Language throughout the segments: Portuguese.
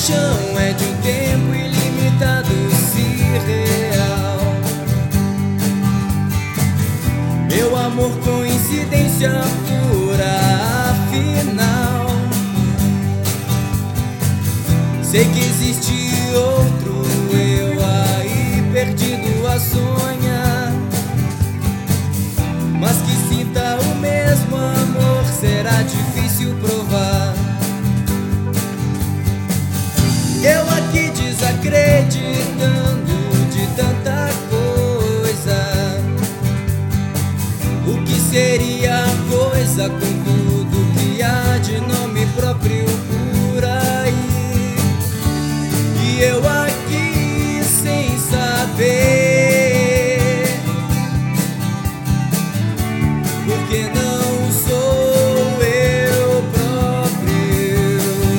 paixão é de um tempo ilimitado, irreal. Meu amor, coincidência pura, afinal. Sei que existe outro eu aí perdido a sonhar, mas que sinta o mesmo amor será difícil provar. Eu aqui desacreditando de tanta coisa. O que seria coisa com tudo que há de nome próprio por aí? E eu aqui sem saber, porque não sou eu próprio.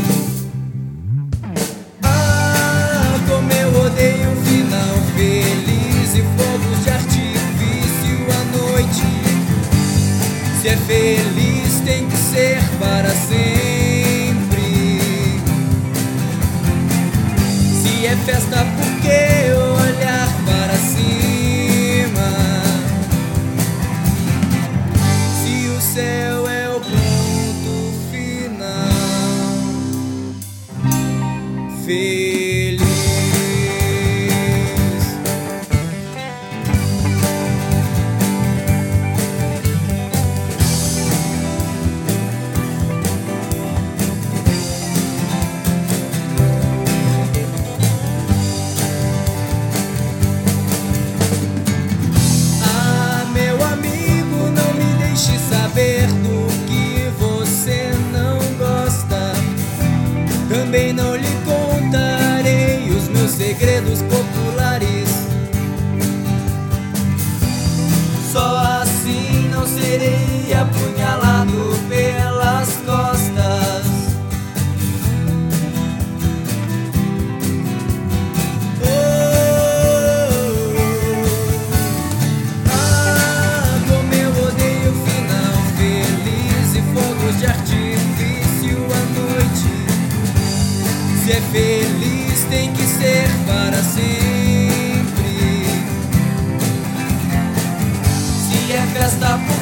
Ah, como eu odeio o final feliz e fogos de artifício à noite. Se é feliz tem que ser para sempre. Se é festa, por que olhar para cima? Se o céu é o ponto final. Feliz. Saber do que você não gosta, também não lhe contarei os meus segredos populares. Só assim não serei apunhalado pelas costas. Se é feliz tem que ser para sempre. Se é festa,